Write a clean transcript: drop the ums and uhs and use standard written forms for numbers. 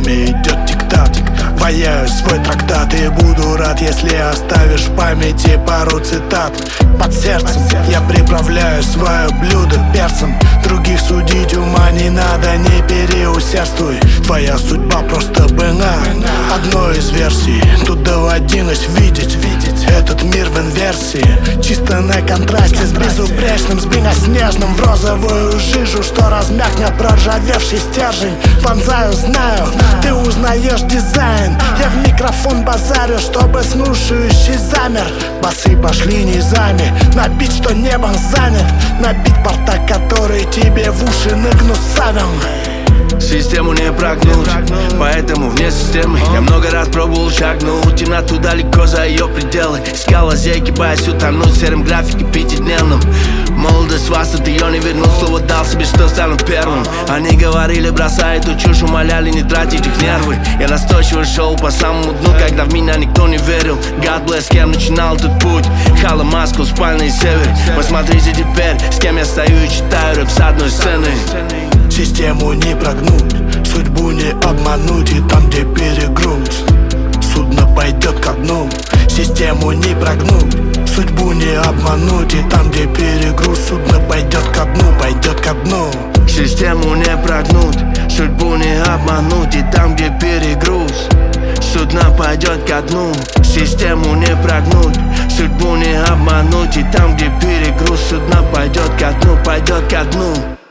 время идет тик-так. Ваяю свой трактат и буду рад, если оставишь в памяти пару цитат. Под сердцем я приправляю свое блюдо перцем. Других судить ума не надо, не переусердствуй. Твоя судьба просто бына, одной из версий. Тут доводилось видеть этот мир в инверсии. Чисто на контрасте с безупречным, с белоснежным. В розовую жижу, что размякнет проржавевший стержень. Вонзаю, знаю, ты узнаешь дизайн. Я в микрофон базарю, чтобы слушающий замер. Басы пошли низами, на бит, что небом занят. На бит порта, который тебе в уши нагнусавим. Систему не прогнуть, поэтому вне системы. Я много раз пробовал шагнуть темноту далеко за ее пределы. Искал лазейки, боясь утонуть в сером графике пятидневном. Молодость вас, ты ее не вернул. Слово дал себе, что стану первым. Они говорили, бросай эту чушь, умоляли не тратить их нервы. Я настойчиво шел по самому дну, когда в меня никто не верил. God bless, с кем начинал этот путь. Хала, Москва, спальный север. Посмотрите теперь, с кем я стою и читаю рэп с одной сцены. Систему не прогнуть, судьбу не обмануть. И там, где перегруз, судно пойдет ко дну. Систему не прогнуть, судьбу не обмануть. И там, где перегруз, судно пойдет ко дну, пойдет ко дну. Систему не прогнуть, судьбу не обмануть. И там, где перегруз, судно пойдет ко дну. Систему не прогнуть, судьбу не обмануть. И там, где перегруз, судно пойдет ко дну, пойдет ко дну.